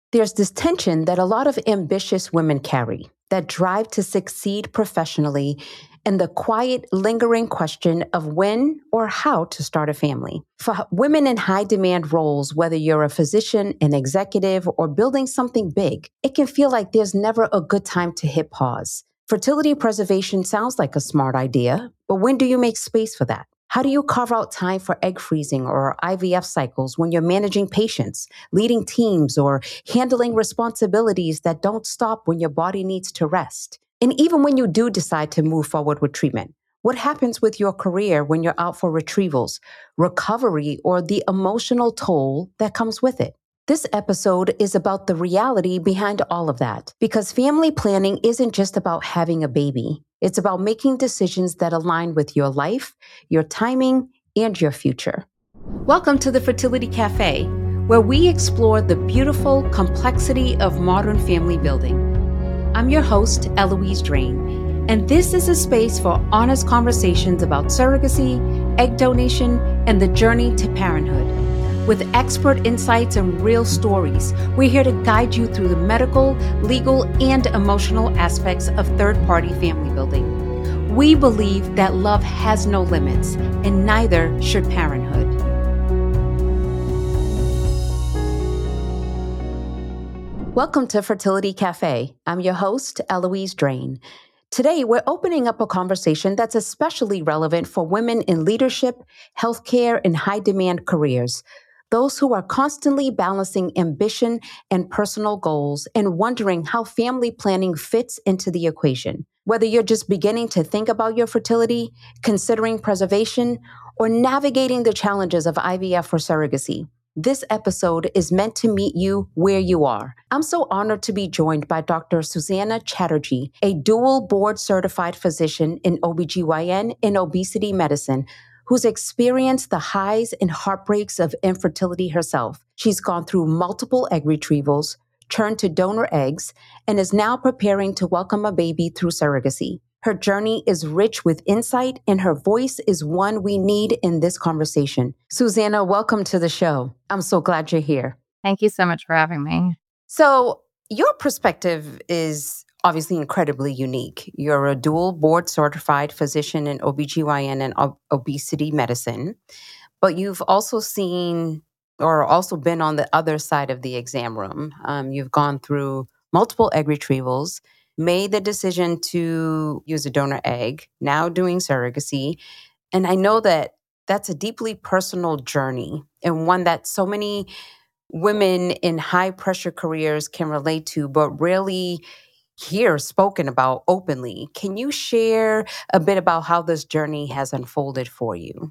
There's this tension that a lot of ambitious women carry, that drive to succeed professionally, and the quiet, lingering question of when or how to start a family. For women in high demand roles, whether you're a physician, an executive, or building something big, it can feel like there's never a good time to hit pause. Fertility preservation sounds like a smart idea, but when do you make space for that? How do you carve out time for egg freezing or IVF cycles when you're managing patients, leading teams, or handling responsibilities that don't stop when your body needs to rest? And even when you do decide to move forward with treatment, what happens with your career when you're out for retrievals, recovery, or the emotional toll that comes with it? This episode is about the reality behind all of that, because family planning isn't just about having a baby. It's about making decisions that align with your life, your timing, and your future. Welcome to the Fertility Cafe, where we explore the beautiful complexity of modern family building. I'm your host, Eloise Drain, and this is a space for honest conversations about surrogacy, egg donation, and the journey to parenthood. With expert insights and real stories, we're here to guide you through the medical, legal, and emotional aspects of third-party family building. We believe that love has no limits, and neither should parenthood. Welcome to Fertility Cafe. I'm your host, Eloise Drain. Today, we're opening up a conversation that's especially relevant for women in leadership, healthcare, and high-demand careers. Those who are constantly balancing ambition and personal goals and wondering how family planning fits into the equation. Whether you're just beginning to think about your fertility, considering preservation, or navigating the challenges of IVF or surrogacy, this episode is meant to meet you where you are. I'm so honored to be joined by Dr. Susanna Chatterjee, a dual board-certified physician in OBGYN and obesity medicine, who's experienced the highs and heartbreaks of infertility herself. She's gone through multiple egg retrievals, turned to donor eggs, and is now preparing to welcome a baby through surrogacy. Her journey is rich with insight, and her voice is one we need in this conversation. Susanna, welcome to the show. I'm so glad you're here. Thank you so much for having me. So, your perspective is obviously incredibly unique. You're a dual board certified physician in OBGYN and obesity medicine, but you've also seen or also been on the other side of the exam room. You've gone through multiple egg retrievals, made the decision to use a donor egg, now doing surrogacy. And I know that that's a deeply personal journey and one that so many women in high pressure careers can relate to, but rarely hear spoken about openly. Can you share a bit about how this journey has unfolded for you?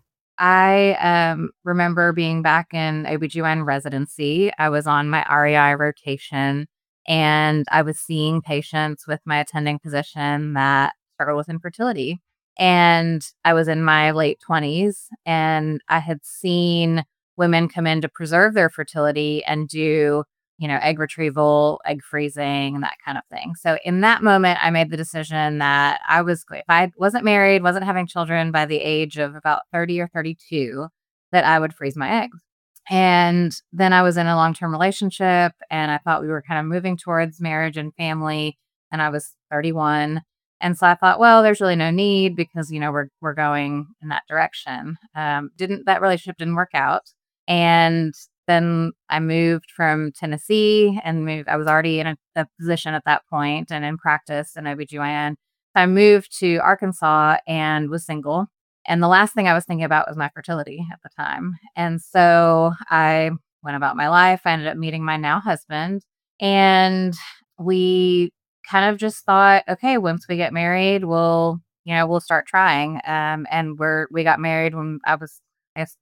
I remember being back in OBGYN residency. I was on my REI rotation, and I was seeing patients with my attending physician that struggle with infertility. And I was in my late 20s, and I had seen women come in to preserve their fertility and do, egg retrieval, egg freezing, that kind of thing. So in that moment, I made the decision that if I wasn't married, wasn't having children by the age of about 30 or 32, that I would freeze my eggs. And then I was in a long-term relationship, and I thought we were kind of moving towards marriage and family, and I was 31. And so I thought, well, there's really no need because, we're going in that direction. That relationship didn't work out. And then I moved from Tennessee I was already in a position at that point and in practice in OBGYN. So I moved to Arkansas and was single. And the last thing I was thinking about was my fertility at the time. And so I went about my life. I ended up meeting my now husband, and we kind of just thought, okay, once we get married, we'll start trying. And we got married when I was, I guess,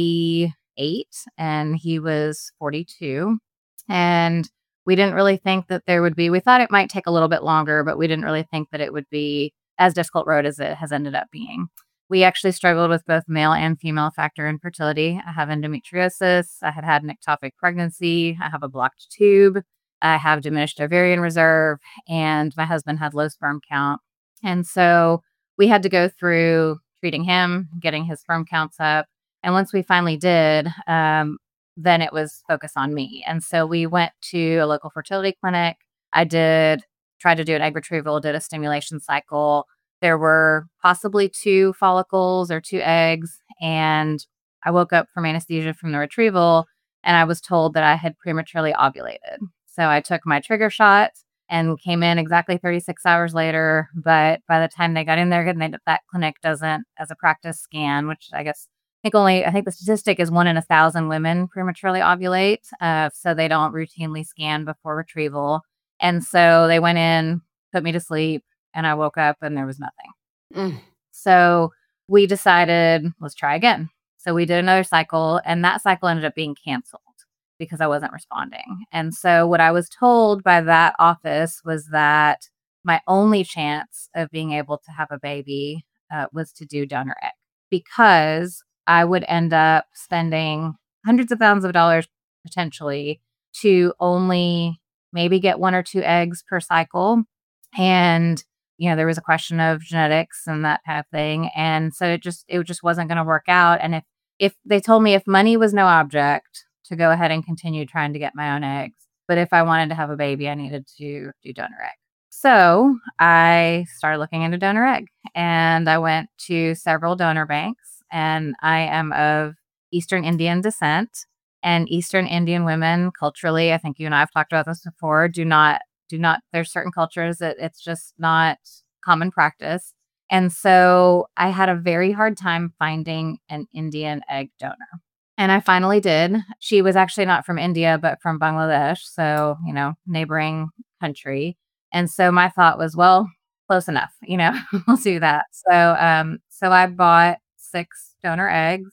38 and he was 42. And we didn't really think that we thought it might take a little bit longer, but we didn't really think that it would be as difficult road as it has ended up being. We actually struggled with both male and female factor infertility. I have endometriosis. I had an ectopic pregnancy. I have a blocked tube. I have diminished ovarian reserve, and my husband had low sperm count. And so we had to go through treating him, getting his sperm counts up. And once we finally did, then it was focused on me. And so we went to a local fertility clinic. I tried to do an egg retrieval, did a stimulation cycle. There were possibly 2 follicles or 2 eggs. And I woke up from anesthesia from the retrieval and I was told that I had prematurely ovulated. So I took my trigger shot and came in exactly 36 hours later. But by the time they got in there, that clinic doesn't, as a practice, scan, which I think the statistic is 1 in 1,000 women prematurely ovulate. So they don't routinely scan before retrieval. And so they went in, put me to sleep, and I woke up and there was nothing. Mm. So we decided, let's try again. So we did another cycle, and that cycle ended up being canceled because I wasn't responding. And so what I was told by that office was that my only chance of being able to have a baby was to do donor egg, because I would end up spending hundreds of thousands of dollars potentially to only maybe get 1 or 2 eggs per cycle. And there was a question of genetics and that kind of thing. And so it just wasn't going to work out. And if they told me if money was no object, to go ahead and continue trying to get my own eggs, but if I wanted to have a baby, I needed to do donor egg. So I started looking into donor egg, and I went to several donor banks, and I am of Eastern Indian descent. And Eastern Indian women culturally, I think you and I have talked about this before, do not, there's certain cultures that it's just not common practice. And so I had a very hard time finding an Indian egg donor. And I finally did. She was actually not from India, but from Bangladesh. So, neighboring country. And so my thought was, well, close enough, we'll do that. So I bought 6 donor eggs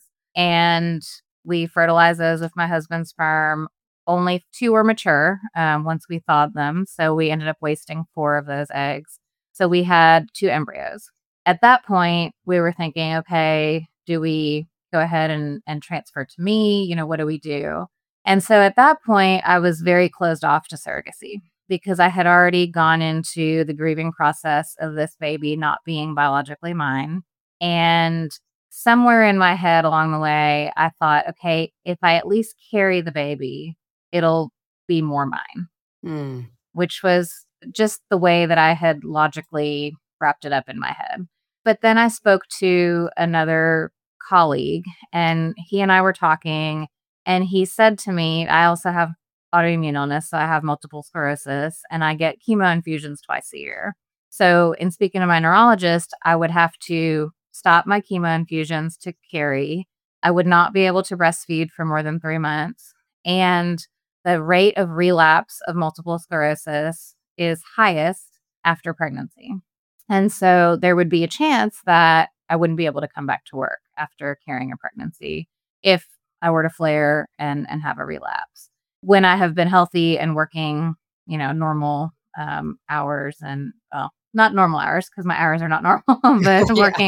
and we fertilized those with my husband's sperm. Only 2 were mature once we thawed them. So we ended up wasting 4 of those eggs. So we had 2 embryos. At that point, we were thinking, okay, do we go ahead and transfer to me? What do we do? And so at that point, I was very closed off to surrogacy because I had already gone into the grieving process of this baby not being biologically mine. And somewhere in my head along the way, I thought, okay, if I at least carry the baby, it'll be more mine, which was just the way that I had logically wrapped it up in my head. But then I spoke to another colleague, and he and I were talking, and he said to me, I also have autoimmune illness, so I have multiple sclerosis, and I get chemo infusions twice a year. So in speaking to my neurologist, I would have to stop my chemo infusions to carry. I would not be able to breastfeed for more than 3 months. And the rate of relapse of multiple sclerosis is highest after pregnancy. And so there would be a chance that I wouldn't be able to come back to work after carrying a pregnancy if I were to flare and have a relapse. When I have been healthy and working, normal hours, and not normal hours because my hours are not normal, but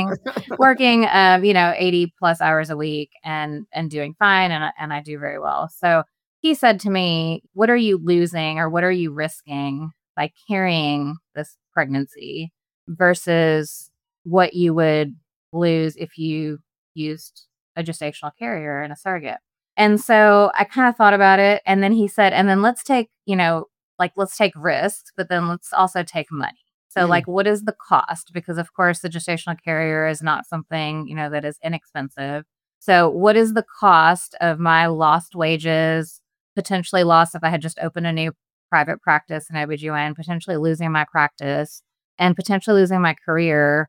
working 80 plus hours a week and doing fine, and I do very well. So he said to me, what are you losing or what are you risking by carrying this pregnancy versus what you would lose if you used a gestational carrier and a surrogate? And so I kind of thought about it. And then he said, and then let's take, let's take risks, but then let's also take money. So what is the cost? Because of course the gestational carrier is not something, that is inexpensive. So what is the cost of my lost wages, potentially lost if I had just opened a new private practice in OBGYN, potentially losing my practice and potentially losing my career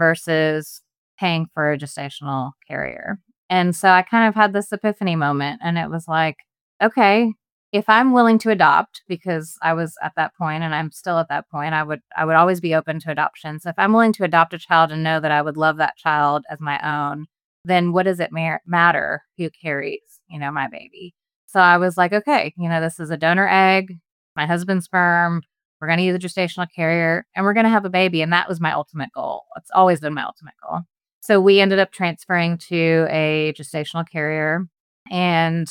versus paying for a gestational carrier? And so I kind of had this epiphany moment, and it was like, okay, if I'm willing to adopt, because I was at that point and I'm still at that point, I would always be open to adoption. So if I'm willing to adopt a child and know that I would love that child as my own, then what does it matter who carries, my baby? So I was like, okay, this is a donor egg, my husband's sperm. We're going to use a gestational carrier and we're going to have a baby. And that was my ultimate goal. It's always been my ultimate goal. So we ended up transferring to a gestational carrier, and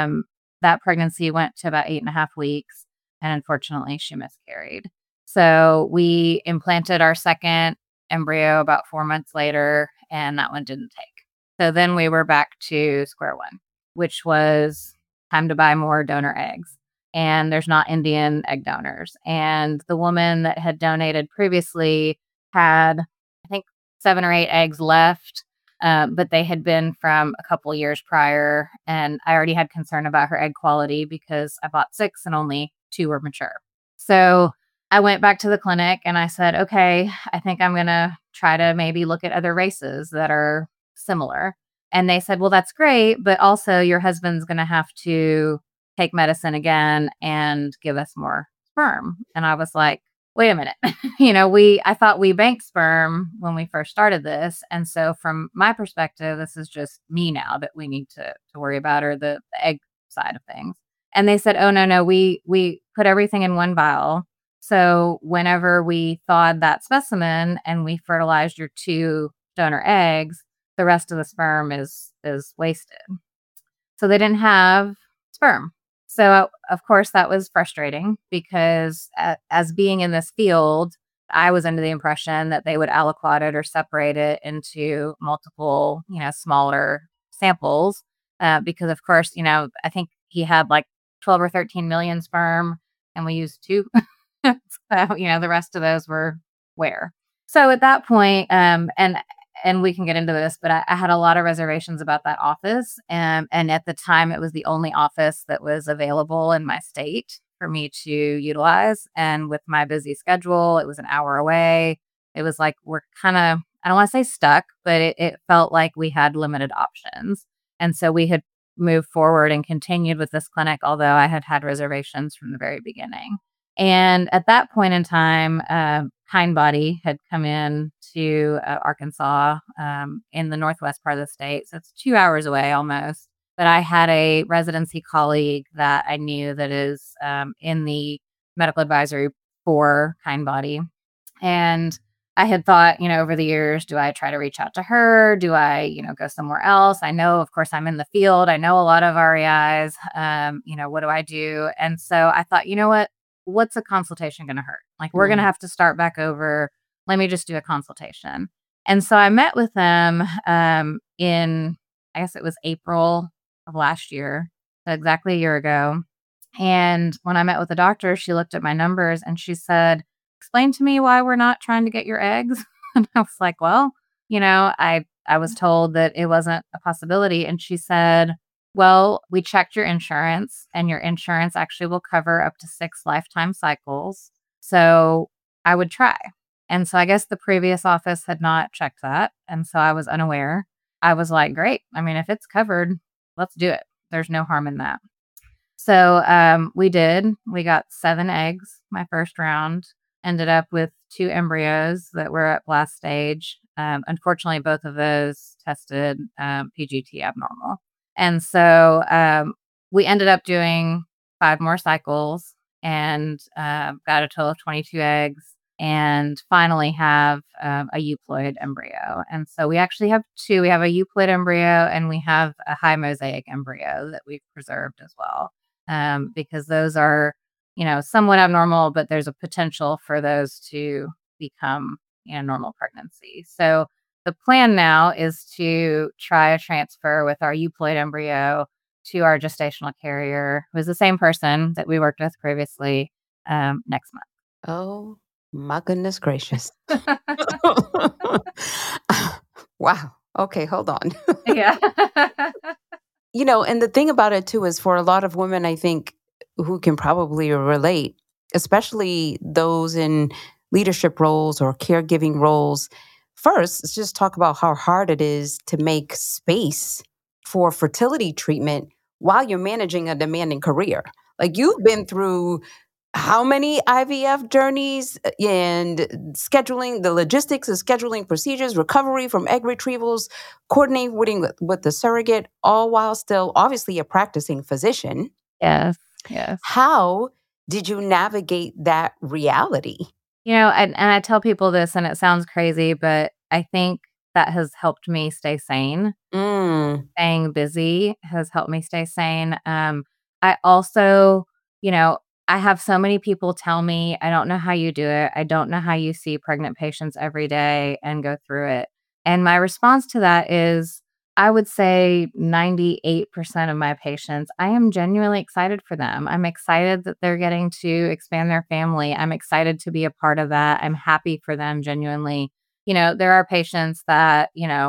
that pregnancy went to about 8.5 weeks. And unfortunately, she miscarried. So we implanted our second embryo about 4 months later, and that one didn't take. So then we were back to square one, which was time to buy more donor eggs. And there's not Indian egg donors. And the woman that had donated previously had, I think, 7 or 8 eggs left, but they had been from a couple years prior. And I already had concern about her egg quality because I bought 6 and only 2 were mature. So I went back to the clinic and I said, okay, I think I'm going to try to maybe look at other races that are similar. And they said, well, that's great, but also your husband's going to have to take medicine again and give us more sperm. And I was like, wait a minute. I thought we banked sperm when we first started this. And so from my perspective, this is just me now that we need to worry about, or the egg side of things. And they said, oh, no, we put everything in one vial. So whenever we thawed that specimen and we fertilized your 2 donor eggs, the rest of the sperm is wasted. So they didn't have sperm. So of course that was frustrating because as being in this field, I was under the impression that they would aliquot it or separate it into multiple, smaller samples. Because of course, I think he had like 12 or 13 million sperm and we used 2. So, the rest of those were where. So at that point, and we can get into this, but I had a lot of reservations about that office. And at the time, it was the only office that was available in my state for me to utilize. And with my busy schedule, it was an hour away. It was like we're kind of, I don't want to say stuck, but it felt like we had limited options. And so we had moved forward and continued with this clinic, although I had reservations from the very beginning. And at that point in time, Kindbody had come in to Arkansas in the northwest part of the state. So it's 2 hours away almost. But I had a residency colleague that I knew that is in the medical advisory for Kindbody. And I had thought, over the years, do I try to reach out to her? Do I, go somewhere else? I know, of course, I'm in the field. I know a lot of REIs. What do I do? And so I thought, you know what? What's a consultation going to hurt? Like, we're going to have to start back over. Let me just do a consultation. And so I met with them in, I guess it was April of last year, so exactly a year ago. And when I met with the doctor, she looked at my numbers and she said, explain to me why we're not trying to get your eggs. And I was like, well, I was told that it wasn't a possibility. And she said, well, we checked your insurance and your insurance actually will cover up to 6 lifetime cycles. So I would try. And so I guess the previous office had not checked that. And so I was unaware. I was like, great. I mean, if it's covered, let's do it. There's no harm in that. So we did. We got 7 eggs my first round. Ended up with 2 embryos that were at blast stage. Unfortunately, both of those tested PGT abnormal. And so we ended up doing 5 more cycles and got a total of 22 eggs and finally have a euploid embryo. And so we actually have 2. We have a euploid embryo and we have a high mosaic embryo that we've preserved as well, because those are, somewhat abnormal, but there's a potential for those to become normal pregnancy. So the plan now is to try a transfer with our euploid embryo to our gestational carrier, who is the same person that we worked with previously, next month. Oh, my goodness gracious. Wow. Okay, hold on. Yeah. And the thing about it too is for a lot of women, I think, who can probably relate, especially those in leadership roles or caregiving roles. First, let's just talk about how hard it is to make space for fertility treatment while you're managing a demanding career. Like, you've been through how many IVF journeys and scheduling, the logistics of scheduling procedures, recovery from egg retrievals, coordinating with the surrogate, all while still obviously a practicing physician. Yes. How did you navigate that reality? And I tell people this and it sounds crazy, but I think that has helped me stay sane. Staying busy has helped me stay sane. I also, I have so many people tell me, I don't know how you do it. I don't know how you see pregnant patients every day and go through it. And my response to that is, I would say 98% of my patients, I am genuinely excited for them. I'm excited that they're getting to expand their family. I'm excited to be a part of that. I'm happy for them genuinely. There are patients that,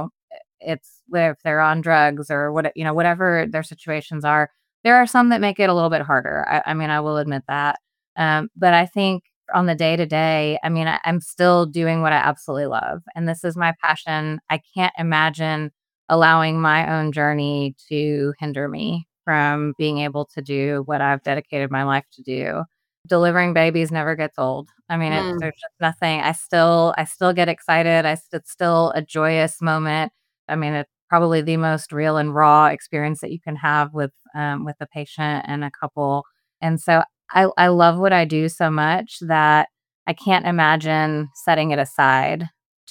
it's if they're on drugs or whatever their situations are. There are some that make it a little bit harder. I mean, I will admit that. But I think on the day to day, I mean, I'm still doing what I absolutely love. And this is my passion. I can't imagine allowing my own journey to hinder me from being able to do what I've dedicated my life to do. Delivering babies never gets old. I mean, Mm, there's just nothing. I still get excited. It's still a joyous moment. I mean, it's probably the most real and raw experience that you can have with a patient and a couple. And so I love what I do so much that I can't imagine setting it aside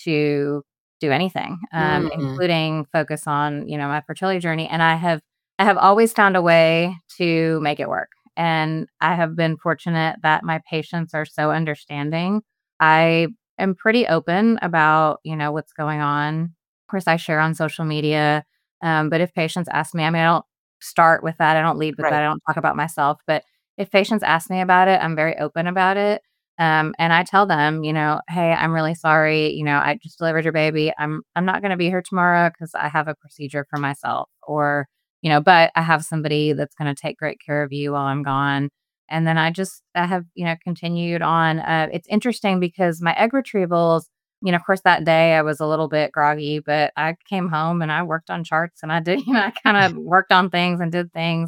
to do anything, mm. including focus on, my fertility journey. And I have always found a way to make it work. And I have been fortunate that my patients are so understanding. I am pretty open about, what's going on. Of course, I share on social media. But if patients ask me, I mean, I don't start with that. I don't lead with Right. that. I don't talk about myself. But if patients ask me about it, I'm very open about it. And I tell them, "Hey, I'm really sorry, I just delivered your baby. I'm not gonna be here tomorrow because I have a procedure for myself," or, "But I have somebody that's gonna take great care of you while I'm gone." And then I have, continued on. It's interesting because my egg retrievals, of course, that day I was a little bit groggy, but I came home and I worked on charts and I did, I kinda worked on things and did things.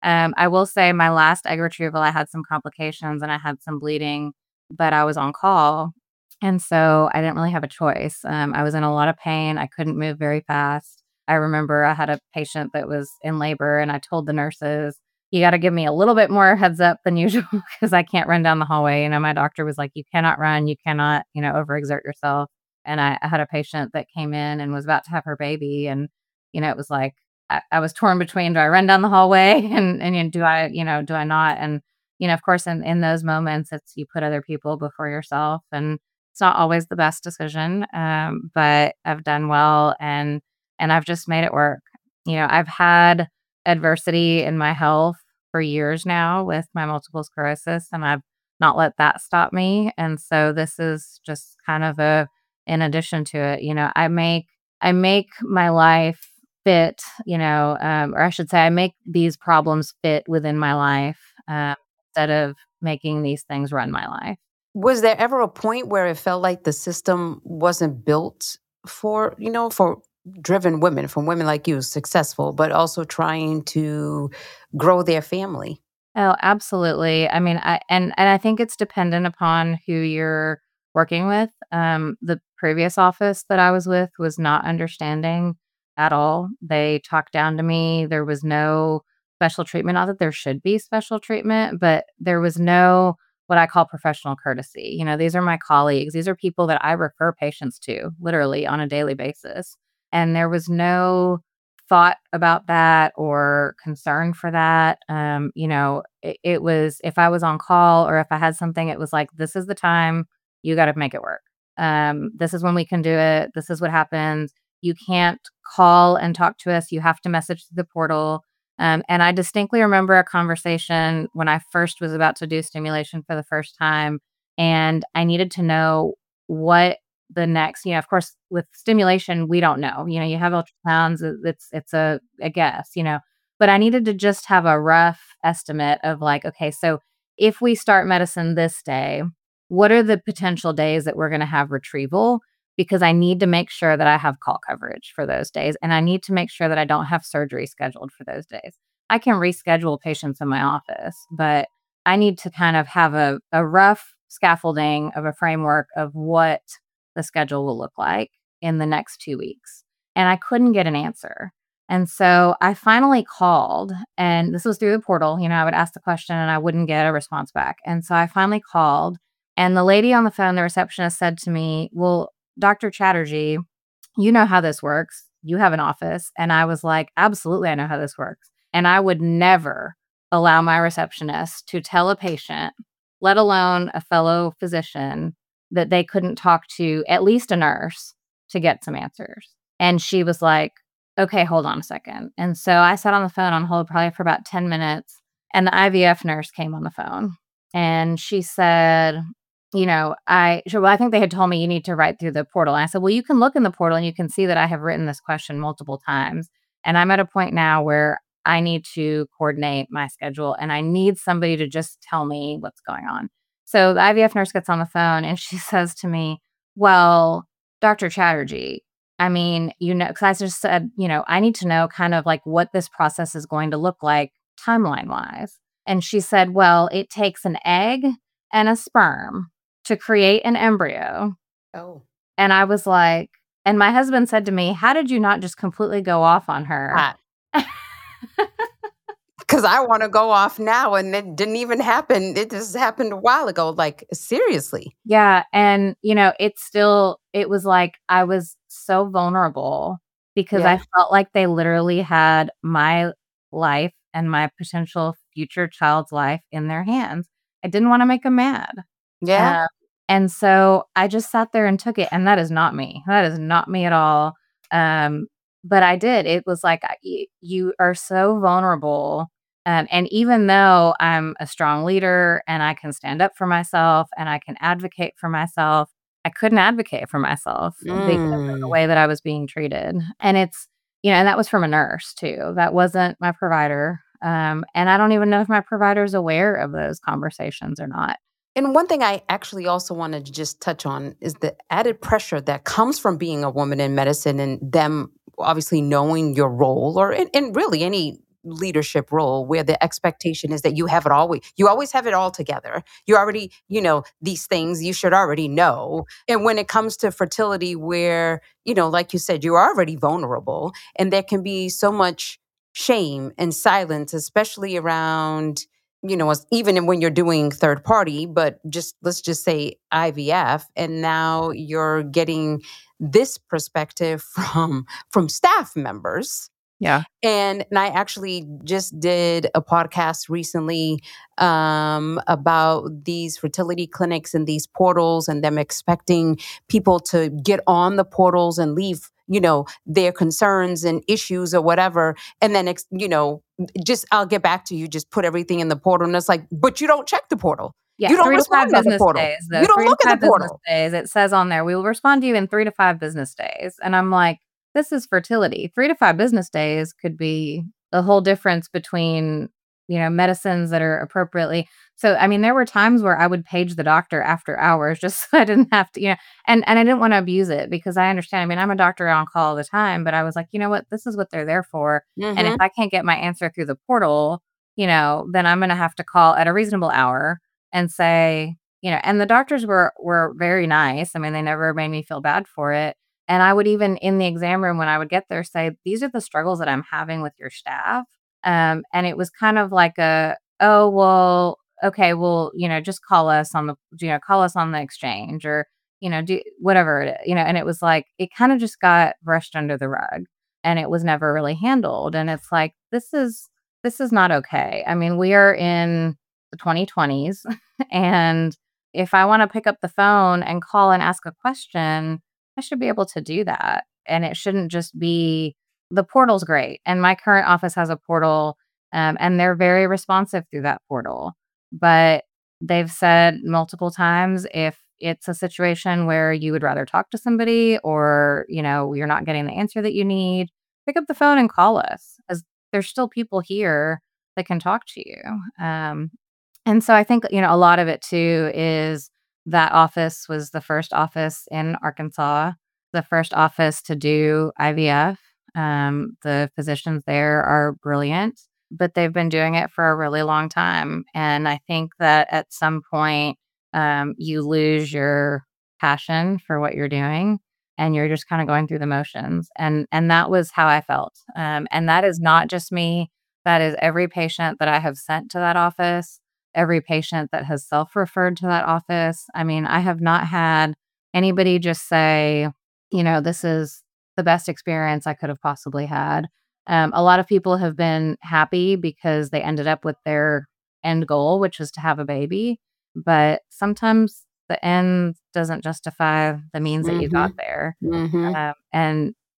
I will say my last egg retrieval, I had some complications and I had some bleeding, but I was on call, and so I didn't really have a choice. I was in a lot of pain, I couldn't move very fast. I remember I had a patient that was in labor, and I told the nurses, "You gotta give me a little bit more heads up than usual because I can't run down the hallway." My doctor was like, "You cannot run, you cannot, overexert yourself." And I had a patient that came in and was about to have her baby, and, it was like, I was torn between, do I run down the hallway and do I not? And of course, in those moments, it's you put other people before yourself, and it's not always the best decision, but I've done well, and I've just made it work. I've had adversity in my health for years now with my multiple sclerosis, and I've not let that stop me. And so this is just kind of a in addition to it. I make my life fit, or I should say, I make these problems fit within my life. Instead of making these things run my life. Was there ever a point where it felt like the system wasn't built for driven women, from women like you, successful, but also trying to grow their family? Oh, absolutely. I mean, and I think it's dependent upon who you're working with. The previous office that I was with was not understanding at all. They talked down to me. There was no special treatment. Not that there should be special treatment, but there was no what I call professional courtesy. These are my colleagues. These are people that I refer patients to literally on a daily basis. And there was no thought about that or concern for that. It was if I was on call or if I had something, it was like, this is the time, you got to make it work. This is when we can do it. This is what happens. You can't call and talk to us. You have to message through the portal. And I distinctly remember a conversation when I first was about to do stimulation for the first time. And I needed to know what the next, of course, with stimulation, we don't know. You have ultrasounds, it's a guess, but I needed to just have a rough estimate of like, okay, so if we start medicine this day, what are the potential days that we're going to have retrieval? Because I need to make sure that I have call coverage for those days. And I need to make sure that I don't have surgery scheduled for those days. I can reschedule patients in my office, but I need to kind of have a rough scaffolding of a framework of what the schedule will look like in the next 2 weeks. And I couldn't get an answer. And so I finally called, and this was through the portal. I would ask the question and I wouldn't get a response back. And so I finally called, and the lady on the phone, the receptionist, said to me, "Well, Dr. Chatterjee, you know how this works. You have an office." And I was like, "Absolutely, I know how this works." And I would never allow my receptionist to tell a patient, let alone a fellow physician, that they couldn't talk to at least a nurse to get some answers. And she was like, okay, hold on a second. And so I sat on the phone on hold probably for about 10 minutes, and the IVF nurse came on the phone, and she said, well, I think they had told me you need to write through the portal. And I said, well, you can look in the portal and you can see that I have written this question multiple times. And I'm at a point now where I need to coordinate my schedule and I need somebody to just tell me what's going on. So the IVF nurse gets on the phone and she says to me, well, Dr. Chatterjee, I mean, because I just said, I need to know kind of like what this process is going to look like timeline wise. And she said, well, it takes an egg and a sperm to create an embryo. Oh. And I was like, and my husband said to me, how did you not just completely go off on her? Because I want to go off now, and it didn't even happen. It just happened a while ago. Like, seriously. Yeah. And, it was like I was so vulnerable because I Yeah. felt like they literally had my life and my potential future child's life in their hands. I didn't want to make them mad. Yeah. Uh, and so I just sat there and took it. And that is not me. That is not me at all. Um, but I did. It was like, you are so vulnerable. And even though I'm a strong leader and I can stand up for myself and I can advocate for myself, I couldn't advocate for myself because of the Mm. way that I was being treated. And and that was from a nurse too. That wasn't my provider. And I don't even know if my provider is aware of those conversations or not. And one thing I actually also wanted to just touch on is the added pressure that comes from being a woman in medicine and them obviously knowing your role or in really any leadership role where the expectation is that you always have it all together. You already, these things you should already know. And when it comes to fertility where, like you said, you're already vulnerable and there can be so much shame and silence, especially around even when you're doing third party, but let's just say IVF, and now you're getting this perspective from staff members. Yeah. And I actually just did a podcast recently about these fertility clinics and these portals and them expecting people to get on the portals and leave, their concerns and issues or whatever. And then, just I'll get back to you, just put everything in the portal. And it's like, but you don't check the portal. Yeah, You don't 3 to 5 respond at the business portal. days, You though, don't 3 to look at the 5 business portal. days. It says on there, "We will respond to you in 3 to 5 business days." And I'm like, "This is fertility." 3 to 5 business days could be the whole difference between, medicines that are appropriately so, I mean, there were times where I would page the doctor after hours just so I didn't have to, and I didn't wanna abuse it because I understand, I mean, I'm a doctor on call all the time, but I was like, "You know what? This is what they're there for, and if Hmm. I can't get my answer through the portal, then I'm gonna have to call at a reasonable hour and say." And the doctors were very nice. I mean, they never made me feel bad for it. And I would even in the exam room when I would get there say, "These are the struggles that I'm having with your staff." And it was kind of like "Oh, well, okay, well, just call us on the exchange or, do whatever and it was like it kind of just got brushed under the rug and it was never really handled. And it's like this is not okay. I mean, we are in the 2020s and if I wanna pick up the phone and call and ask a question, I should be able to do that, and it shouldn't just be the portal's great, and my current office has a portal, and they're very responsive through that portal, but they've said multiple times if it's a situation where you would rather talk to somebody or, you're not getting the answer that you need, pick up the phone and call us, as there's still people here that can talk to you, and so I think, a lot of it too is that office was the first office in Arkansas, the first office to do IVF. The physicians there are brilliant, but they've been doing it for a really long time. And I think that at some point, you lose your passion for what you're doing and you're just kind of going through the motions. And that was how I felt. And that is not just me. That is every patient that I have sent to that office, every patient that has self-referred to that office. I mean, I have not had anybody just say, "This is the best experience I could have possibly had." A lot of people have been happy because they ended up with their end goal, which was to have a baby. But sometimes the end doesn't justify the means that you got Hmm. there. Hmm. And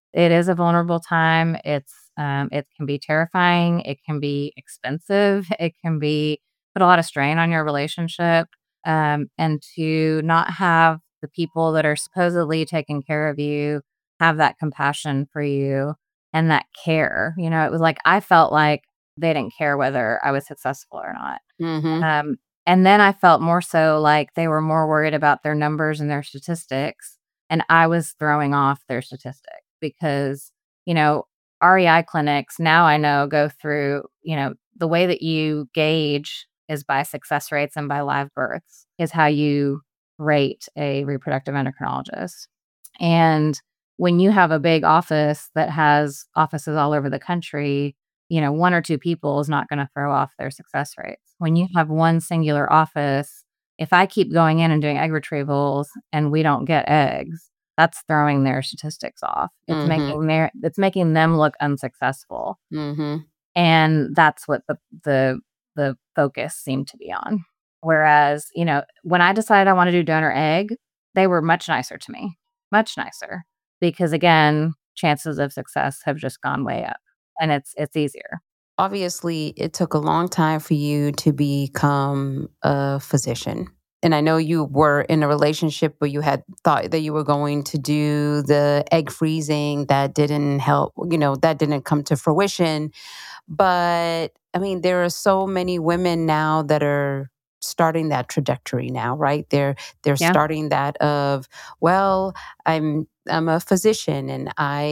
It is a vulnerable time. It can be terrifying. It can be expensive. It can be put a lot of strain on your relationship. And to not have the people that are supposedly taking care of you have that compassion for you and that care. It was like I felt like they didn't care whether I was successful or not. Mhm. Um, and then I felt more so like they were more worried about their numbers and their statistics, and I was throwing off their statistics because, you know, REI clinics now I know go through, the way that you gauge is by success rates and by live births is how you rate a reproductive endocrinologist. And when you have a big office that has offices all over the country, one or two people is not going to throw off their success rates. When you have one singular office, if I keep going in and doing egg retrievals and we don't get eggs, that's throwing their statistics off. Mhm. It's making them look unsuccessful. Mhm. And that's what the focus seemed to be on. Whereas, when I decided I want to do donor egg, they were much nicer to me, much nicer because again, chances of success have just gone way up and it's easier. Obviously, it took a long time for you to become a physician. And I know you were in a relationship where you had thought that you were going to do the egg freezing. That didn't help, that didn't come to fruition. But I mean, there are so many women now that are starting that trajectory now, right? They're Yeah. starting that of, well, I'm a physician and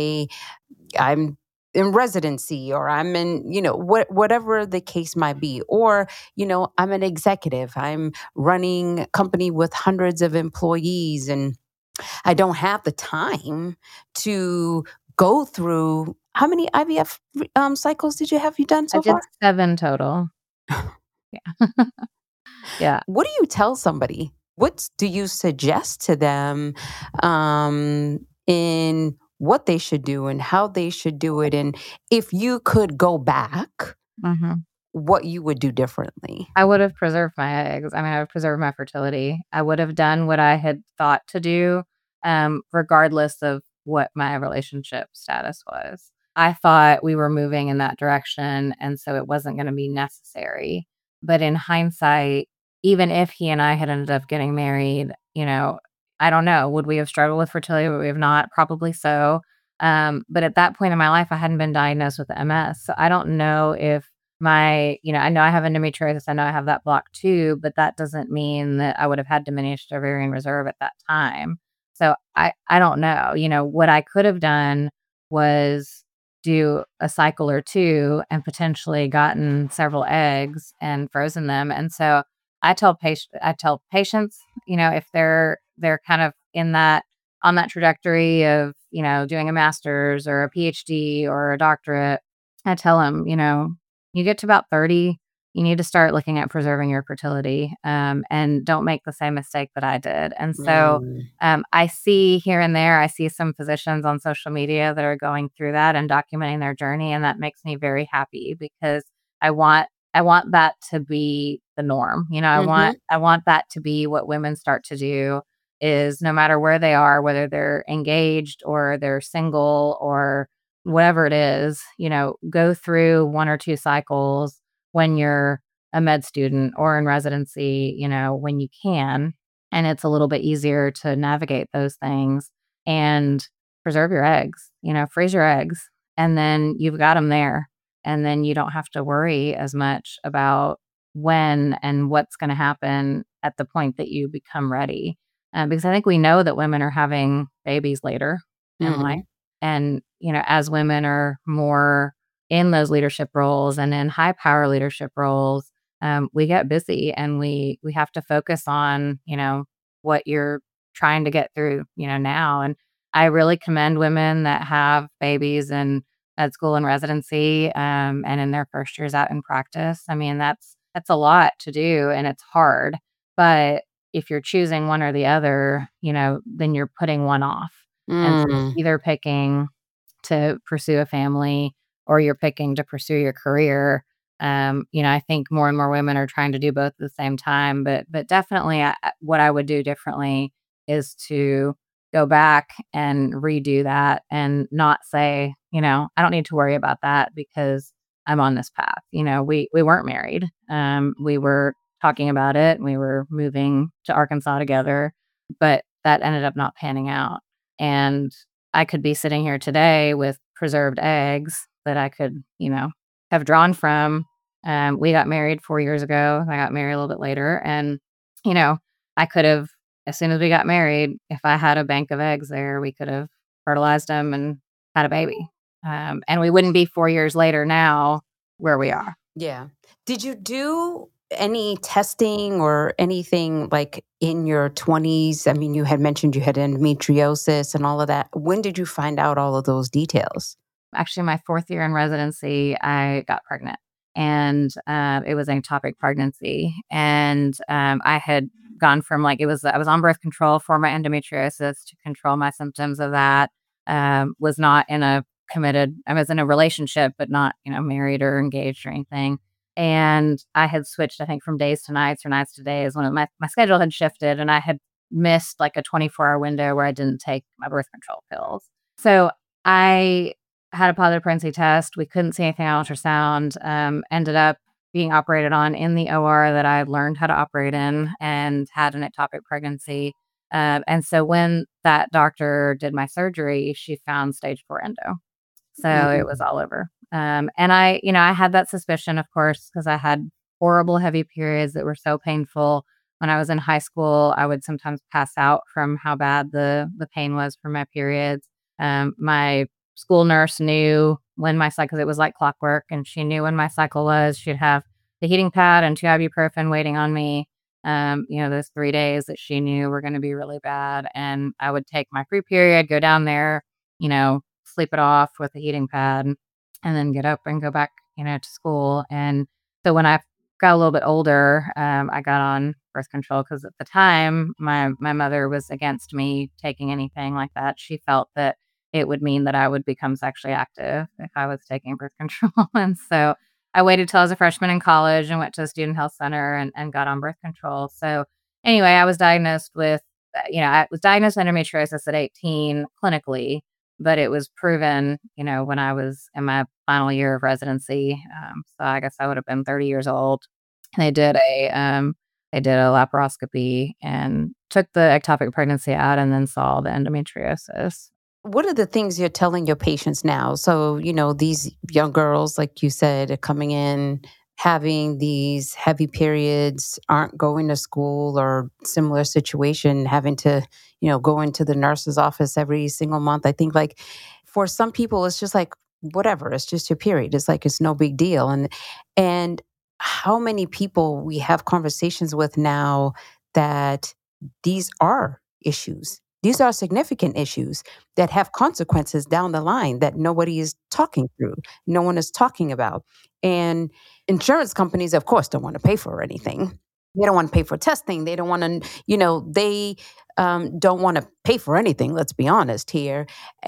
I'm in residency, or I'm in, whatever the case might be, or, I'm an executive. I'm running a company with hundreds of employees and I don't have the time to go through. How many IVF cycles did you done I so did far? 7 total. Yeah. Yeah. What do you tell somebody? What do you suggest to them in what they should do and how they should do it? And if you could go back, Mhm. what you would do differently? I would have preserved my eggs. I mean, I would preserve my fertility. I would have done what I had thought to do, regardless of what my relationship status was. I thought we were moving in that direction, and so it wasn't going to be necessary. But in hindsight, even if he and I had ended up getting married, I don't know, would we have struggled with fertility? Would we have not? Probably so. But at that point in my life, I hadn't been diagnosed with MS. So I don't know if I know I have endometriosis, I know I have that block too, but that doesn't mean that I would have had diminished ovarian reserve at that time. So I don't know, what I could have done was do a cycle or 2 and potentially gotten several eggs and frozen them. And so I tell patients, if they're kind of in that on that trajectory of, doing a master's or a PhD or a doctorate, I tell them, you get to about 30, you need to start looking at preserving your fertility, and don't make the same mistake that I did. And so, Mm. I see here and there, I see some physicians on social media that are going through that and documenting their journey, and that makes me very happy because I want I want that to be the norm. Mhm. I want that to be what women start to do is no matter where they are, whether they're engaged or they're single or whatever it is, go through 1 or 2 cycles when you're a med student or in residency, when you can, and it's a little bit easier to navigate those things and preserve your eggs, freeze your eggs, and then you've got them there, and then you don't have to worry as much about when and what's gonna happen at the point that you become ready, because I think we know that women are having babies later in life. Mhm. And, as women are more in those leadership roles and in high power leadership roles, we get busy and we have to focus on, what you're trying to get through, now. And I really commend women that have babies in med school and residency, and in their first years out in practice. I mean, that's a lot to do and it's hard. But if you're choosing one or the other, then you're putting one off. And so it's Mm. either picking to pursue a family or you're picking to pursue your career. I think more and more women are trying to do both at the same time, but definitely what I would do differently is to go back and redo that and not say, I don't need to worry about that because I'm on this path. We weren't married. We were talking about it. We were moving to Arkansas together, but that ended up not panning out. And I could be sitting here today with preserved eggs that I could, have drawn from. We got married 4 years ago. I got married a little bit later. And, you know, I could have, as soon as we got married, if I had a bank of eggs there, we could have fertilized them and had a baby. And we wouldn't be 4 years later now where we are. Yeah. Did you do any testing or anything like in your 20s? I mean, you had mentioned you had endometriosis and all of that. When did you find out all of those details? Actually, my 4th year in residency, I got pregnant, and it was an ectopic pregnancy. And I had gone from I was on birth control for my endometriosis to control my symptoms of that. Was not in a committed, I was in a relationship, but not, married or engaged or anything. And I had switched, I think, from days to nights or nights to days when my schedule had shifted, and I had missed like a 24-hour window where I didn't take my birth control pills. So I had a positive pregnancy test. We couldn't see anything on ultrasound. Ended up being operated on in the OR that I learned how to operate in, and had an ectopic pregnancy. And so when that doctor did my surgery, she found stage 4 endo. So it was all over. And I had that suspicion, of course, because I had horrible heavy periods that were so painful. When I was in high school, I would sometimes pass out from how bad the pain was from my periods. My school nurse knew when my cycle, 'cause it was like clockwork, and she knew when my cycle was. She'd have the heating pad and 2 ibuprofen waiting on me. Those 3 days that she knew were going to be really bad. And I would take my free period, go down there, sleep it off with the heating pad, and then get up and go back, to school. And so when I got a little bit older, I got on birth control because at the time my mother was against me taking anything like that. She felt that it would mean that I would become sexually active if I was taking birth control. And so I waited till I was a freshman in college and went to a student health center and got on birth control. So anyway, I was diagnosed with, I was diagnosed with endometriosis at 18 clinically, but it was proven, when I was in my final year of residency. So I guess I would have been 30 years old. And they did a laparoscopy and took the ectopic pregnancy out and then saw the endometriosis. What are the things you're telling your patients now? So, these young girls, like you said, are coming in, having these heavy periods, aren't going to school or similar situation, having to, go into the nurse's office every single month. I think like for some people, it's just like, whatever, it's just your period. It's like, it's no big deal. And how many people we have conversations with now that these are issues. These are significant issues that have consequences down the line that nobody is talking through, no one is talking about. And insurance companies, of course, don't want to pay for anything. They don't want to pay for testing. They don't want to, they don't want to pay for anything. Let's be honest here.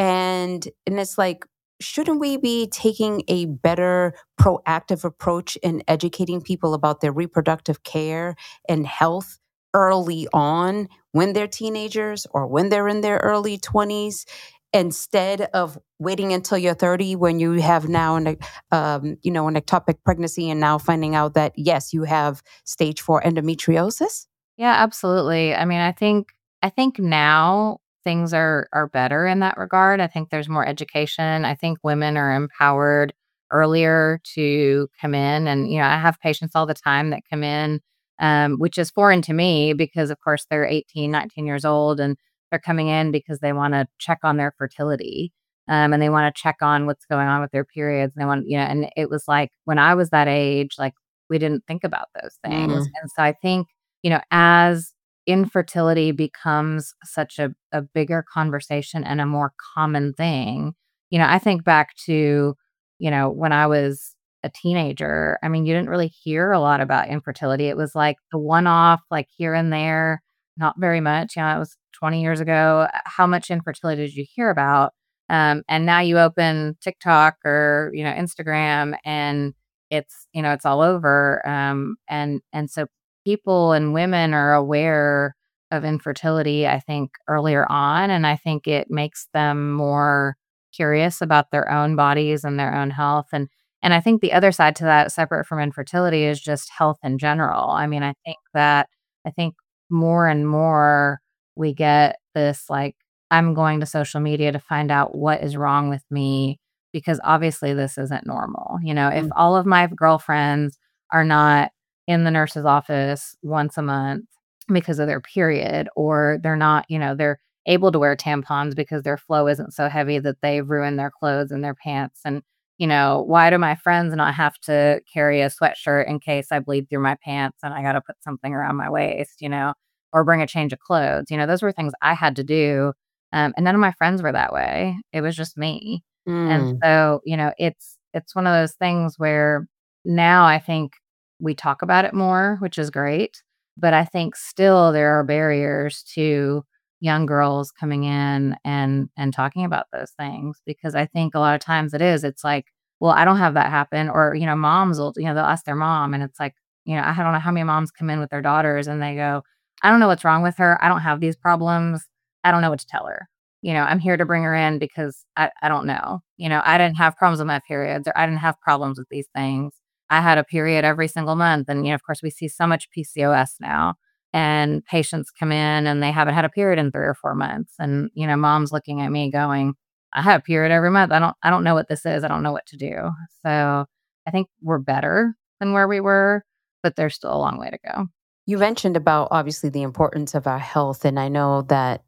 And it's like, shouldn't we be taking a better proactive approach in educating people about their reproductive care and health early on when they're teenagers or when they're in their early 20s instead of waiting until you're 30 when you have now an ectopic pregnancy and now finding out that, yes, you have stage 4 endometriosis? Yeah, absolutely. I mean, I think now things are better in that regard. I think there's more education. I think women are empowered earlier to come in. And, I have patients all the time that come in, which is foreign to me because, of course, they're 18, 19 years old, and they're coming in because they want to check on their fertility. And they want to check on what's going on with their periods. And they want, and it was like when I was that age, like we didn't think about those things. Mm. And so I think, as infertility becomes such a bigger conversation and a more common thing. I think back to, when I was a teenager, I mean, you didn't really hear a lot about infertility. It was like the one off, like here and there, not very much. It was 20 years ago. How much infertility did you hear about? And now you open TikTok or, Instagram, and it's all over. And so people and women are aware of infertility, I think, earlier on. And I think it makes them more curious about their own bodies and their own health. And I think the other side to that, separate from infertility, is just health in general. I mean, I think more and more we get this like, I'm going to social media to find out what is wrong with me because obviously this isn't normal. If Mm. all of my girlfriends are not in the nurse's office once a month because of their period, or they're not, they're able to wear tampons because their flow isn't so heavy that they ruin their clothes and their pants. And, why do my friends not have to carry a sweatshirt in case I bleed through my pants and I got to put something around my waist, or bring a change of clothes? Those were things I had to do. And none of my friends were that way. It was just me. And Mm. so, it's one of those things where now I think we talk about it more, which is great. But I think still there are barriers to young girls coming in and talking about those things, because I think a lot of times it's like, well, I don't have that happen. Or, moms will, they'll ask their mom and it's like, I don't know how many moms come in with their daughters and they go, I don't know what's wrong with her. I don't have these problems. I don't know what to tell her. I'm here to bring her in because I don't know. I didn't have problems with my periods, or I didn't have problems with these things. I had a period every single month. And, of course, we see so much PCOS now. And patients come in and they haven't had a period in 3 or 4 months. And, mom's looking at me going, I have a period every month. I don't know what this is. I don't know what to do. So I think we're better than where we were, but there's still a long way to go. You mentioned about obviously the importance of our health, and I know that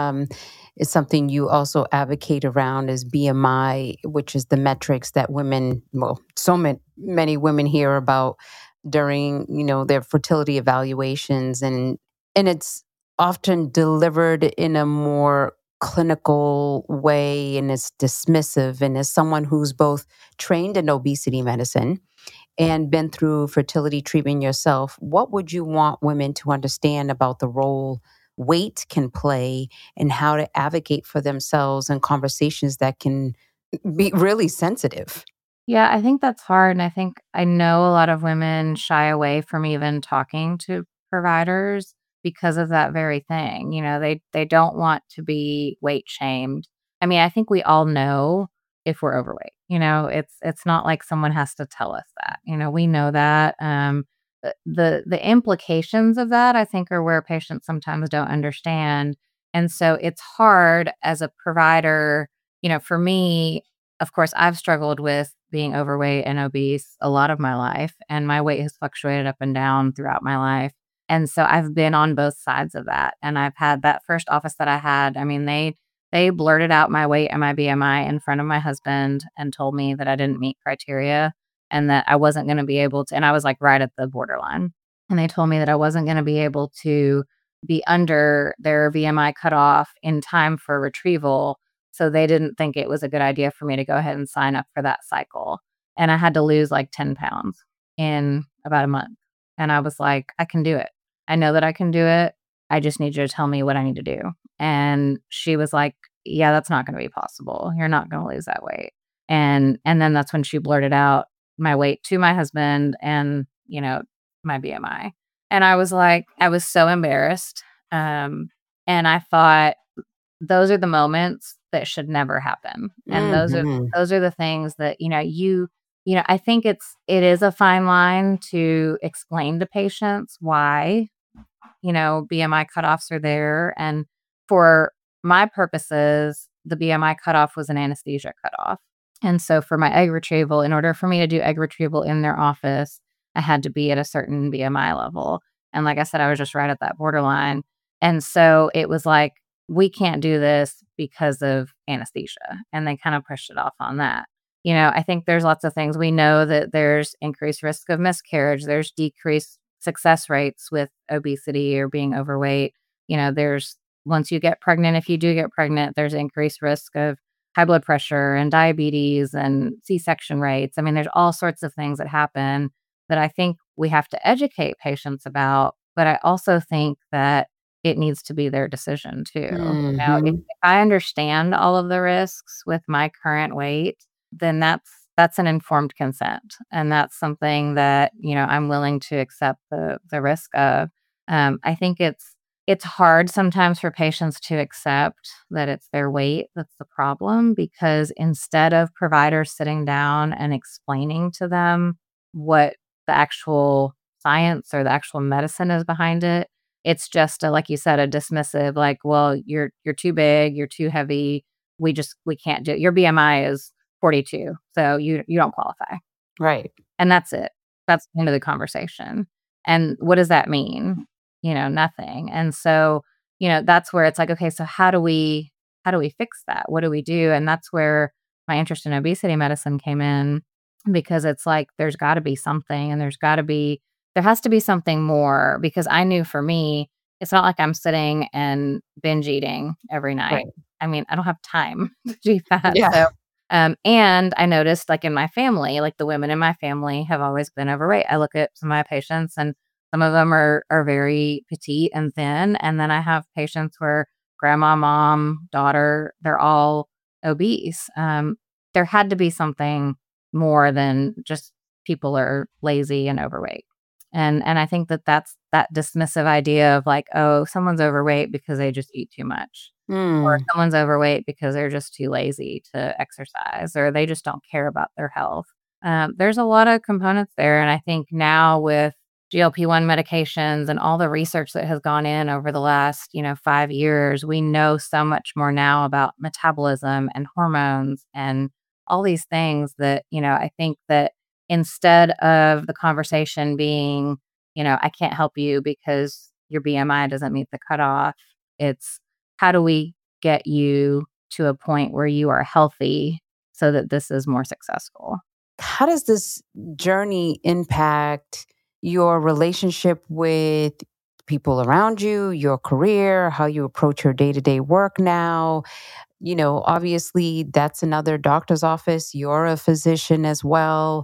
is something you also advocate around is BMI, which is the metrics that women, well, so many women hear about during their fertility evaluations, and it's often delivered in a more clinical way, and it's dismissive. And as someone who's both trained in obesity medicine and been through fertility treatment yourself, what would you want women to understand about the role weight can play and how to advocate for themselves in conversations that can be really sensitive? Yeah, I think that's hard. And I think I know a lot of women shy away from even talking to providers because of that very thing. They don't want to be weight shamed. I mean, I think we all know if we're overweight. It's not like someone has to tell us that. We know that. The implications of that, I think, are where patients sometimes don't understand. And so it's hard as a provider, for me, of course, I've struggled with being overweight and obese a lot of my life, and my weight has fluctuated up and down throughout my life. And so I've been on both sides of that. And I've had that first office that I had. I mean, they blurted out my weight and my BMI in front of my husband and told me that I didn't meet criteria and that I wasn't going to be able to. And I was like right at the borderline. And they told me that I wasn't going to be able to be under their BMI cutoff in time for retrieval, so they didn't think it was a good idea for me to go ahead and sign up for that cycle. And I had to lose like 10 pounds in about a month. And I was like, I can do it. I know that I can do it. I just need you to tell me what I need to do. And she was like, yeah, that's not going to be possible. You're not going to lose that weight. And then that's when she blurted out my weight to my husband and, my BMI. And I was like, I was so embarrassed. And I thought, those are the moments that should never happen. And those are Mhm. those are the things that, I think it is a fine line to explain to patients why, BMI cutoffs are there. And for my purposes, the BMI cutoff was an anesthesia cutoff. And so for my egg retrieval, in order for me to do egg retrieval in their office, I had to be at a certain BMI level. And like I said, I was just right at that borderline. And so it was like, we can't do this because of anesthesia. And they kind of pushed it off on that. I think there's lots of things. We know that there's increased risk of miscarriage, there's decreased success rates with obesity or being overweight. There's once you get pregnant, if you do get pregnant, there's increased risk of high blood pressure and diabetes and C-section rates. I mean, there's all sorts of things that happen that I think we have to educate patients about. But I also think that it needs to be their decision too. If Mhm. I understand all of the risks with my current weight, then that's an informed consent, and that's something that I'm willing to accept the risk of. I think it's hard sometimes for patients to accept that it's their weight that's the problem, because instead of providers sitting down and explaining to them what the actual science or the actual medicine is behind it, it's just like you said, a dismissive, like, well, you're too big, you're too heavy. We can't do it. Your BMI is 42, so you don't qualify. Right. And that's it. That's the end of the conversation. And what does that mean? Nothing. And so, that's where it's like, okay, so how do we fix that? What do we do? And that's where my interest in obesity medicine came in, because it's like there's got to be something, and there has to be something more, because I knew for me, it's not like I'm sitting and binge eating every night. Right. I mean, I don't have time to do that. Yeah. And I noticed, like, in my family, like, the women in my family have always been overweight. I look at some of my patients, and some of them are very petite and thin. And then I have patients where grandma, mom, daughter, they're all obese. There had to be something more than just people are lazy and overweight. And I think that's that dismissive idea of, like, oh, someone's overweight because they just eat too much, or Mm. someone's overweight because they're just too lazy to exercise, or they just don't care about their health. There's a lot of components there. And I think now with GLP-1 medications and all the research that has gone in over the last, 5 years, we know so much more now about metabolism and hormones and all these things that, I think that instead of the conversation being, I can't help you because your BMI doesn't meet the cutoff, it's how do we get you to a point where you are healthy so that this is more successful? How does this journey impact your relationship with people around you, your career, how you approach your day to day work now? Obviously, that's another doctor's office. You're a physician as well.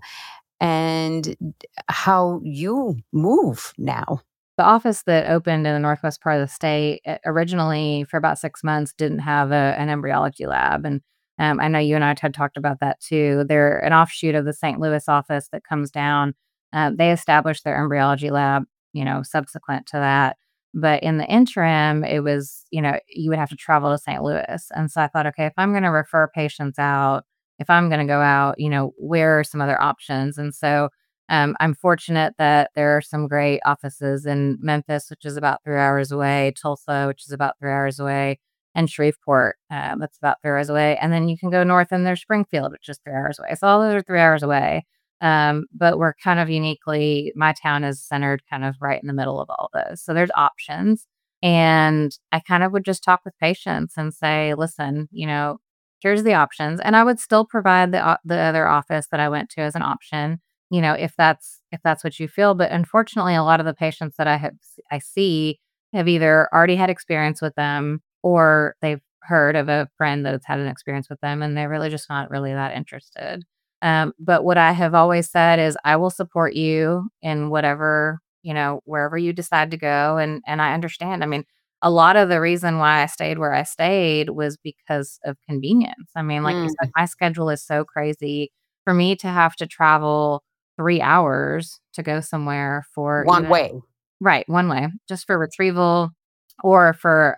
And how you move now. The office that opened in the northwest part of the state, originally for about 6 months didn't have an embryology lab. And I know you and I had talked about that too. They're an offshoot of the St. Louis office that comes down. They established their embryology lab, subsequent to that. But in the interim, it was, you would have to travel to St. Louis. And so I thought, okay, if I'm going to refer patients out, if I'm going to go out, where are some other options? And so I'm fortunate that there are some great offices in Memphis, which is about 3 hours away, Tulsa, which is about 3 hours away, and Shreveport, that's about 3 hours away. And then you can go north, and there's Springfield, which is 3 hours away. So all those are 3 hours away. But we're kind of uniquely, my town is centered kind of right in the middle of all those. So there's options. And I kind of would just talk with patients and say, listen, here's the options. And I would still provide the other office that I went to as an option, if that's what you feel. But unfortunately, a lot of the patients that I see have either already had experience with them, or they've heard of a friend that's had an experience with them, and they're really just not really that interested. But what I have always said is I will support you in whatever, wherever you decide to go. And I understand. I mean, a lot of the reason why I stayed where I stayed was because of convenience. I mean, like you said, Mm. my schedule is so crazy. For me to have to travel 3 hours to go somewhere for One even, way. right, one way, just for retrieval or for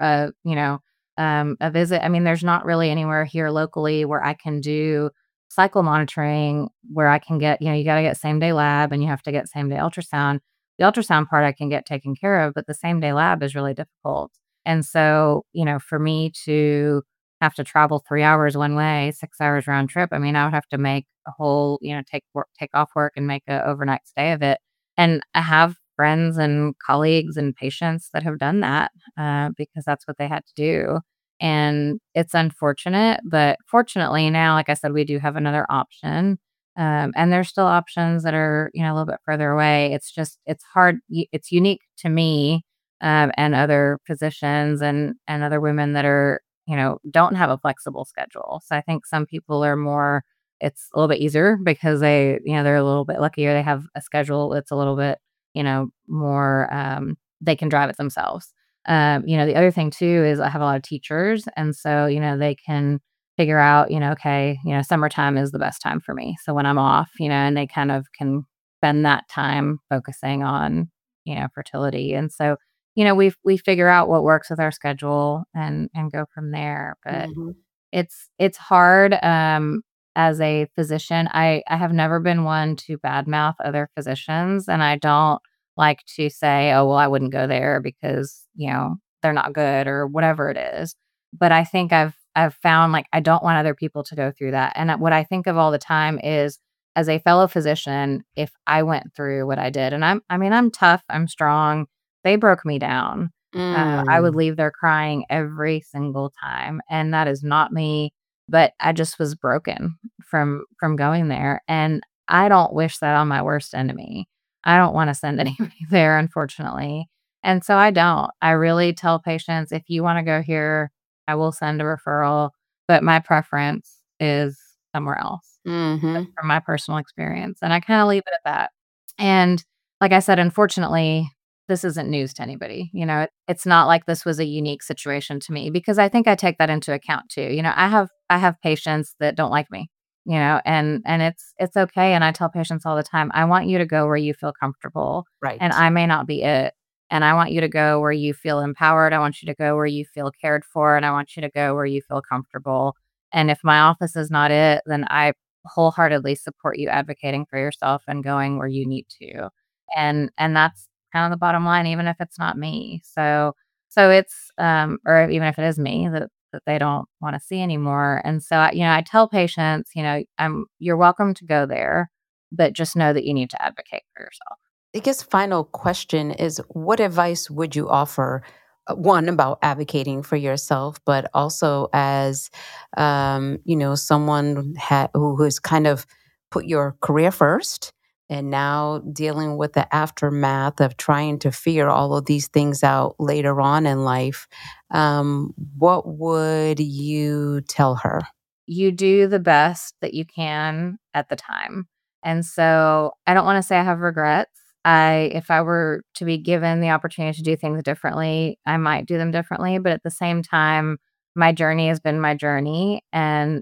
a visit. I mean, there's not really anywhere here locally where I can do cycle monitoring, where I can get, you got to get same day lab, and you have to get same day ultrasound. The ultrasound part I can get taken care of, but the same day lab is really difficult. And so, for me to have to travel 3 hours one way, 6 hours round trip, I mean, I would have to make a whole, take off work and make a overnight stay of it. And I have friends and colleagues and patients that have done that, because that's what they had to do. And it's unfortunate, but fortunately now, like I said, we do have another option. And there's still options that are, a little bit further away. It's just, it's hard. It's unique to me, and other physicians and other women that are, don't have a flexible schedule. So I think some people are more, it's a little bit easier because they're a little bit luckier. They have a schedule that's a little bit, more, they can drive it themselves. The other thing too is I have a lot of teachers. And so, they can figure out, okay, summertime is the best time for me. So when I'm off, and they kind of can spend that time focusing on, fertility. And so we figure out what works with our schedule and go from there. But Hmm. it's hard, as a physician. I have never been one to badmouth other physicians, and I don't like to say, "Oh, well, I wouldn't go there because, they're not good," or whatever it is. But I think I've found, like, I don't want other people to go through that, and what I think of all the time is, as a fellow physician, if I went through what I did, and I'm tough, I'm strong, they broke me down. I would Mm. leave there crying every single time, and that is not me, but I just was broken from going there, and I don't wish that on my worst enemy. I don't wanna send anybody there, unfortunately, and so I don't. I really tell patients, "If you wanna go here, I will send a referral, but my preference is somewhere else," just Hmm. from my personal experience, and I kinda leave it at that. And like I said, unfortunately, this isn't news to anybody. It's not like this was a unique situation to me, because I think I take that into account too. I have patients that don't like me, and it's okay. And I tell patients all the time, I want you to go where you feel comfortable, and Right. I may not be it. And I want you to go where you feel empowered. I want you to go where you feel cared for, and I want you to go where you feel comfortable. And if my office is not it, then I wholeheartedly support you advocating for yourself and going where you need to. And that's kind of the bottom line, even if it's not me. So it's, or even if it is me that they don't want to see anymore. And so I tell patients, you're welcome to go there, but just know that you need to advocate for yourself. I guess final question is, what advice would you offer? One, about advocating for yourself, but also as someone who has kind of put your career first, and now dealing with the aftermath of trying to figure all of these things out later on in life. What would you tell her? You do the best that you can at the time. And so I don't want to say I have regrets. If I were to be given the opportunity to do things differently, I might do them differently. But at the same time, my journey has been my journey, and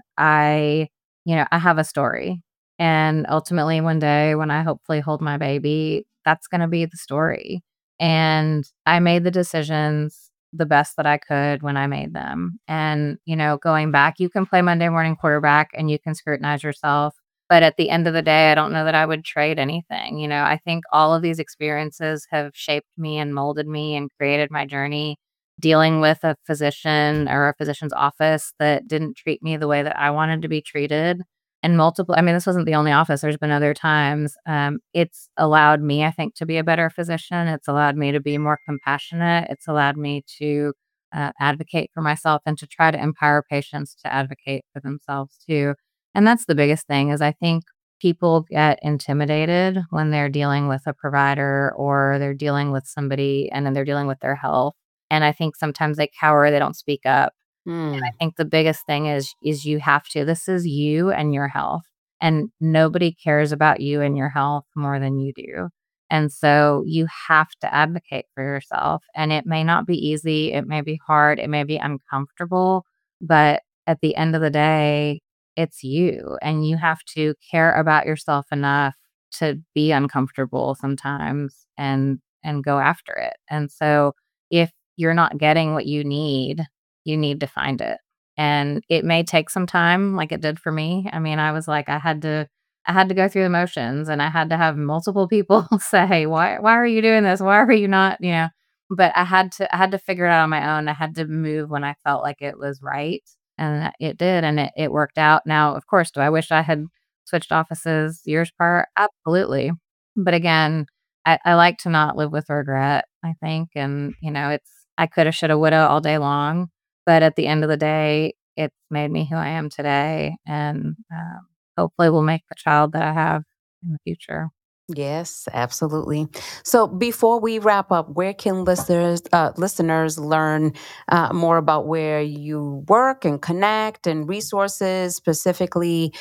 I have a story. And ultimately, one day when I hopefully hold my baby, that's going to be the story. And I made the decisions the best that I could when I made them. And, going back, you can play Monday morning quarterback and you can scrutinize yourself. But at the end of the day, I don't know that I would trade anything. I think all of these experiences have shaped me and molded me and created my journey. Dealing with a physician or a physician's office that didn't treat me the way that I wanted to be treated, and this wasn't the only office, there's been other times. It's allowed me, I think, to be a better physician. It's allowed me to be more compassionate. It's allowed me to advocate for myself and to try to empower patients to advocate for themselves too. And that's the biggest thing, is I think people get intimidated when they're dealing with a provider, or they're dealing with somebody and then they're dealing with their health. And I think sometimes they cower, they don't speak up. I Hmm. think the biggest thing is you have to. This is you and your health, and nobody cares about you and your health more than you do. And so you have to advocate for yourself, and it may not be easy, it may be hard, it may be uncomfortable, but at the end of the day, it's you, and you have to care about yourself enough to be uncomfortable sometimes and go after it. And so if you're not getting what you need to find it. And it may take some time, like it did for me. I was like, I had to go through the motions, and I had to have multiple people say, why are you doing this? Why are you not, but I had to figure it out on my own. I had to move when I felt like it was right. And it did, and it worked out. Now, of course, do I wish I had switched offices years prior? Absolutely. But again, I like to not live with regret, I think. And, I coulda, shoulda, woulda all day long, but at the end of the day, it's made me who I am today, and, hopefully will make the child that I have in the future. Yes, absolutely. So before we wrap up, where can listeners learn more about where you work and connect, and resources specifically,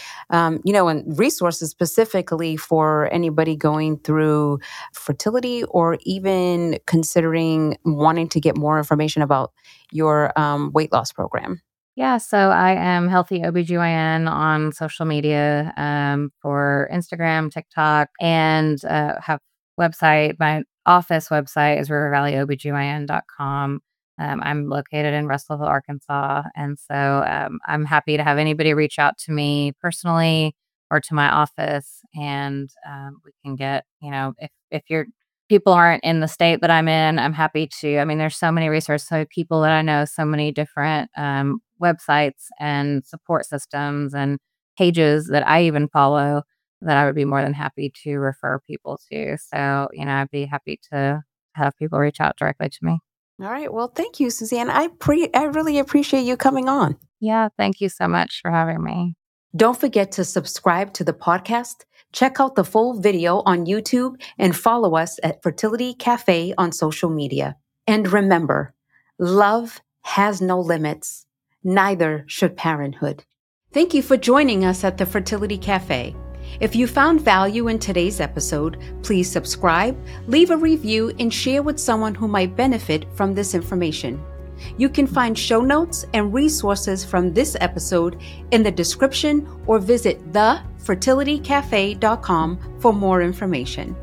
and resources specifically for anybody going through fertility, or even considering wanting to get more information about your weight loss program? Yeah, so I am Healthy OBGYN on social media, for Instagram, TikTok, and have website. My office website is rivervalleyobgyn.com. I'm located in Russellville, Arkansas. And so I'm happy to have anybody reach out to me personally or to my office. And we can get, if your people aren't in the state that I'm in, I'm happy to. I mean, there's so many resources, so people that I know, so many different websites and support systems and pages that I even follow that I would be more than happy to refer people to. So, I'd be happy to have people reach out directly to me. All right. Well, thank you, Suzanne. I really appreciate you coming on. Yeah, thank you so much for having me. Don't forget to subscribe to the podcast, check out the full video on YouTube, and follow us at Fertility Cafe on social media. And remember, love has no limits. Neither should parenthood. Thank you for joining us at the Fertility Cafe. If you found value in today's episode, please subscribe, leave a review, and share with someone who might benefit from this information. You can find show notes and resources from this episode in the description or visit thefertilitycafe.com for more information.